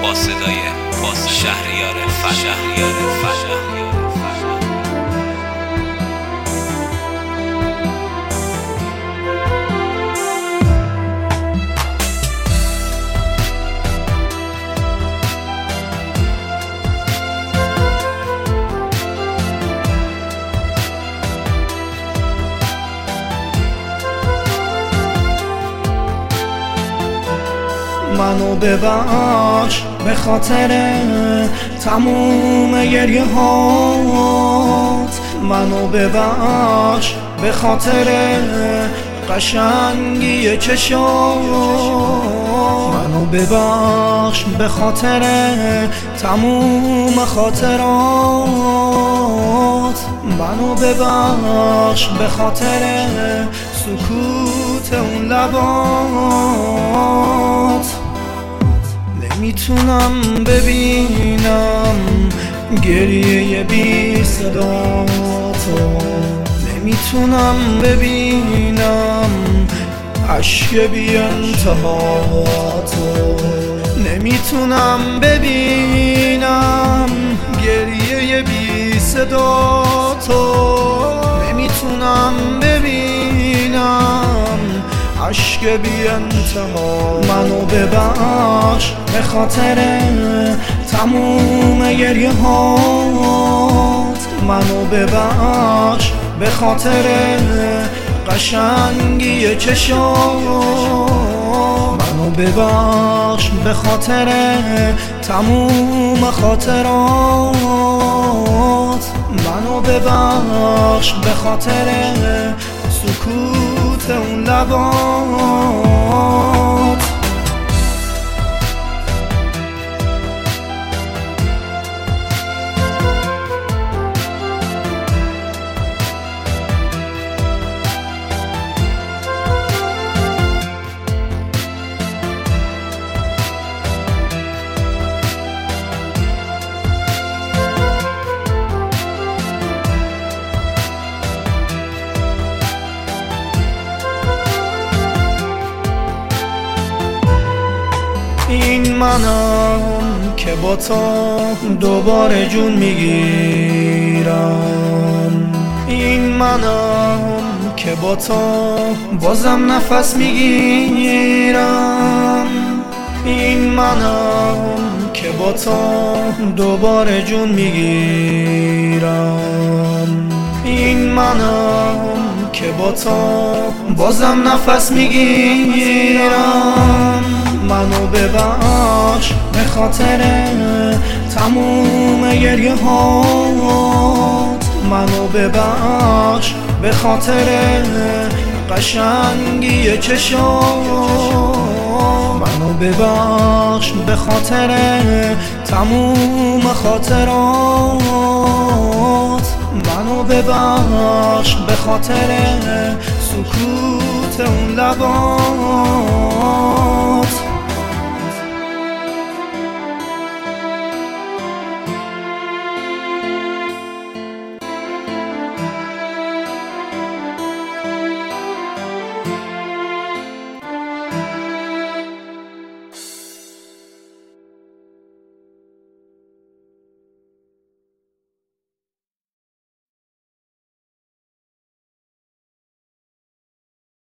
با صدای شهریار فجر. منو ببخش به خاطر تموم گریه هات، منو ببخش به خاطر قشنگی چشات، منو ببخش به خاطر تموم خاطرات، منو ببخش به خاطر سکوت اون لبات. نمیتونم ببینم گریه بی صداتو، نمیتونم ببینم عشق بی انتهاتو، نمیتونم ببینم گریه بی صداتو، نمیتونم ببینم عشق بی انتها. منو ببخش به خاطر تموم گریه هات، منو ببخش به خاطر قشنگی چشات، منو ببخش به خاطر تموم خاطرات، منو ببخش به خاطر سکوت اون لبات. این منم که با تو دوباره جون میگیرم، این منم که با تو بازم نفس میگیرم، این منم که با تو دوباره جون میگیرم، این منم که با تو بازم نفس میگیرم. منو ببخش به خاطر تموم گریه هات، منو ببخش به خاطر قشنگی چشات، منو ببخش به خاطر تموم خاطرات، منو ببخش به خاطر سکوت اون لبات.